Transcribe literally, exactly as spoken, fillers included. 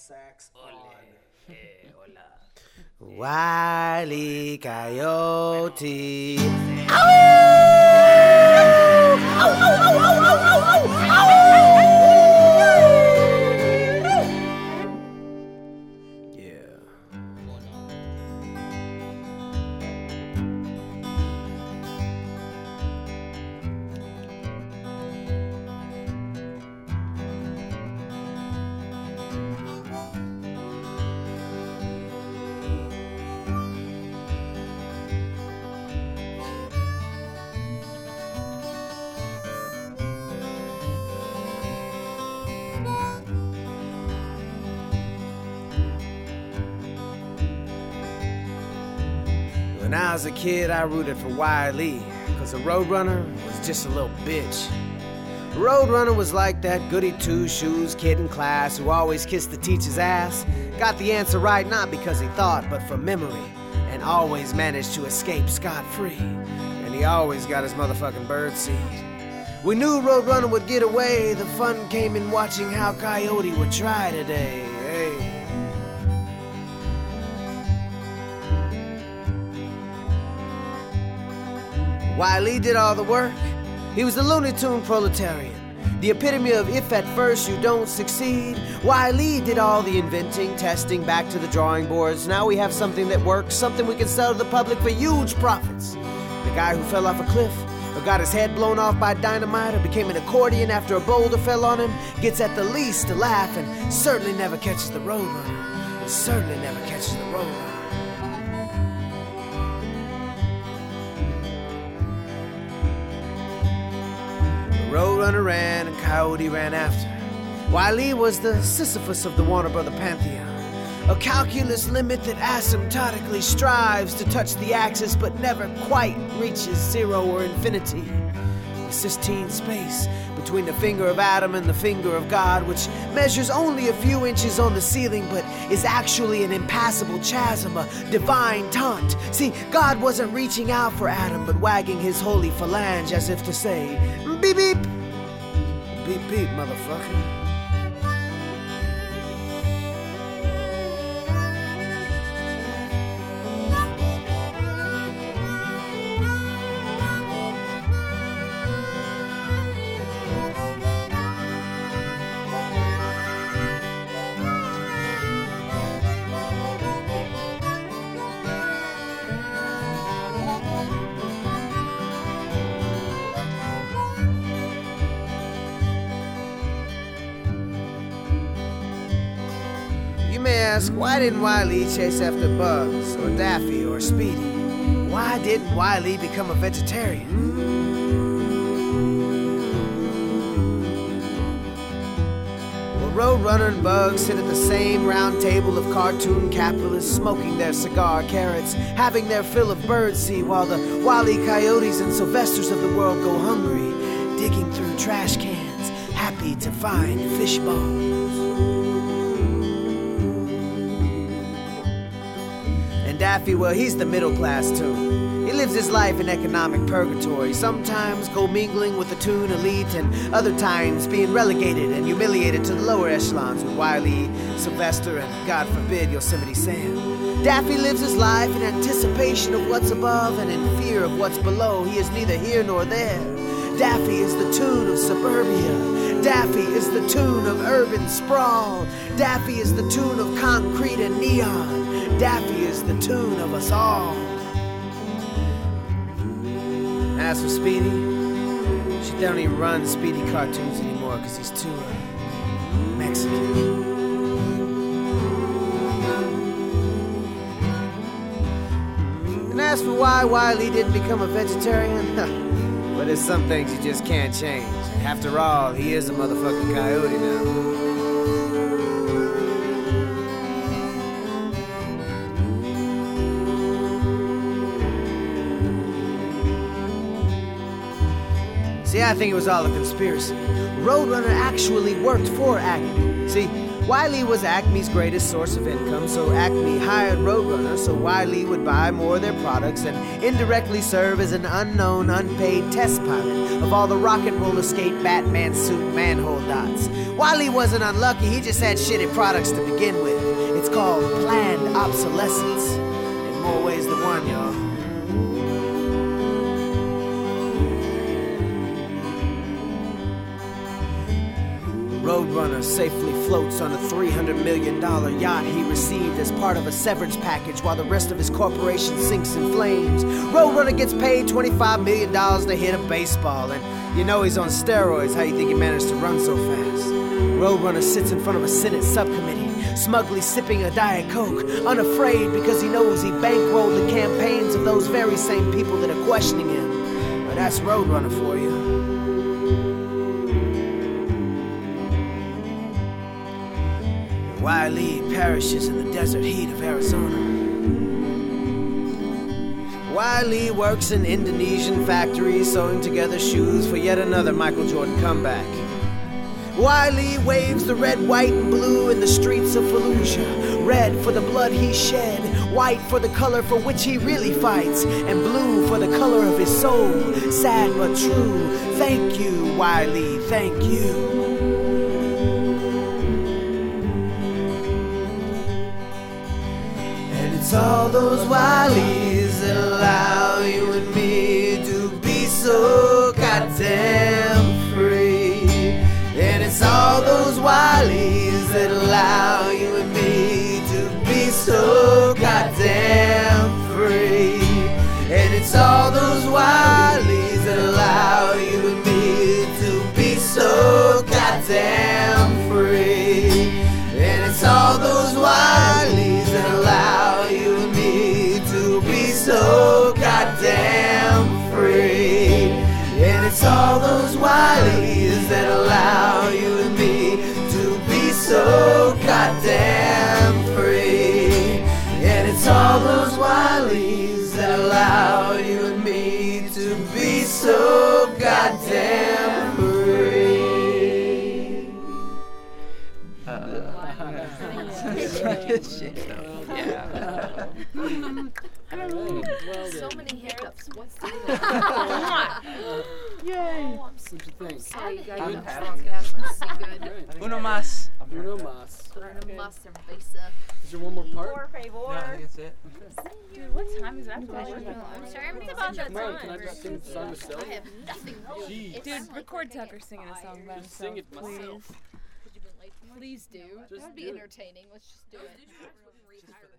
sax on. Hey, hola. Wile E. Coyote. When I was a kid, I rooted for Wile E, cause a Roadrunner was just a little bitch. Roadrunner was like that goody two-shoes kid in class who always kissed the teacher's ass, got the answer right not because he thought, but from memory, and always managed to escape scot-free. And he always got his motherfucking birdseed. We knew Roadrunner would get away, the fun came in watching how Coyote would try today. Hey. Wile E did all the work. He was the Looney Tune proletarian, the epitome of if at first you don't succeed. Wile E did all the inventing, testing, back to the drawing boards. Now we have something that works, something we can sell to the public for huge profits. The guy who fell off a cliff, or got his head blown off by dynamite, or became an accordion after a boulder fell on him, gets at the least to laugh and certainly never catches the Roadrunner. Certainly never catches the Roadrunner. Roadrunner ran and Coyote ran after. Wile E was the Sisyphus of the Warner Brother pantheon, a calculus limit that asymptotically strives to touch the axis but never quite reaches zero or infinity. The Sistine space between the finger of Adam and the finger of God, which measures only a few inches on the ceiling but is actually an impassable chasm, a divine taunt. See, God wasn't reaching out for Adam but wagging his holy phalange as if to say, beep beep, beep beep, motherfucker. You may ask, why didn't Wile E chase after Bugs, or Daffy, or Speedy? Why didn't Wile E become a vegetarian? Well, Roadrunner and Bugs sit at the same round table of cartoon capitalists, smoking their cigar carrots, having their fill of birdseed, while the Wile E Coyotes and Sylvesters of the world go hungry, digging through trash cans, happy to find fish bones. Daffy, well, he's the middle class too. He lives his life in economic purgatory, sometimes commingling with the Toon elite and other times being relegated and humiliated to the lower echelons with Wile E, Sylvester, and God forbid, Yosemite Sam. Daffy lives his life in anticipation of what's above and in fear of what's below. He is neither here nor there. Daffy is the Toon of suburbia. Daffy is the Toon of urban sprawl. Daffy is the Toon of concrete and neon. Daffy is the Toon of us all. As for Speedy, she don't even run Speedy cartoons anymore because he's too uh, Mexican. And as for why Wile E didn't become a vegetarian, but there's some things you just can't change. After all, he is a motherfucking coyote now. See, I think it was all a conspiracy. Roadrunner actually worked for Acme. See, Wiley was Acme's greatest source of income, so Acme hired Roadrunner so Wiley would buy more of their products and indirectly serve as an unknown, unpaid test pilot of all the rocket roller skate Batman suit manhole dots. Wiley wasn't unlucky, he just had shitty products to begin with. It's called planned obsolescence. In more ways than one, y'all. Roadrunner safely floats on a three hundred million dollars yacht he received as part of a severance package while the rest of his corporation sinks in flames. Roadrunner gets paid twenty-five million dollars to hit a baseball, and you know he's on steroids. How you think he managed to run so fast? Roadrunner sits in front of a Senate subcommittee, smugly sipping a Diet Coke, unafraid because he knows he bankrolled the campaigns of those very same people that are questioning him. But that's Roadrunner for you. Wiley perishes in the desert heat of Arizona. Wiley works in Indonesian factories sewing together shoes for yet another Michael Jordan comeback. Wiley waves the red, white, and blue in the streets of Fallujah. Red for the blood he shed, white for the color for which he really fights, and blue for the color of his soul. Sad but true. Thank you, Wiley, thank you. It's all those Wileys that allow you and me to be so goddamn free. And it's all those Wileys that allow you and me to be so goddamn free. And it's all those Wileys that allow you and me to be so goddamn free. And it's all those Wileys that allow you and me to be so goddamn free. And it's all those Wileys that allow you and me to be so goddamn free. And it's all those Wileys that allow you and me to be so goddamn free. Shit, no. Yeah. So many hiccups. What's that? Yay! Oh, I'm so, What'd you think? sorry, you guys. Good. I'm strong gas. I'm so good. Uno más. Bruno Mars. Bruno Mars cerveza. Is there one more part? No, I think that's it. Dude, what time is that? I'm sorry, I'm It's about about that that Come on, time. can I just sing the song myself? I have nothing. Jeez. It's Dude, like- record Tucker singing a song by Just sing himself, it myself. please. Please do. Just That would be do it. entertaining. Let's just do it.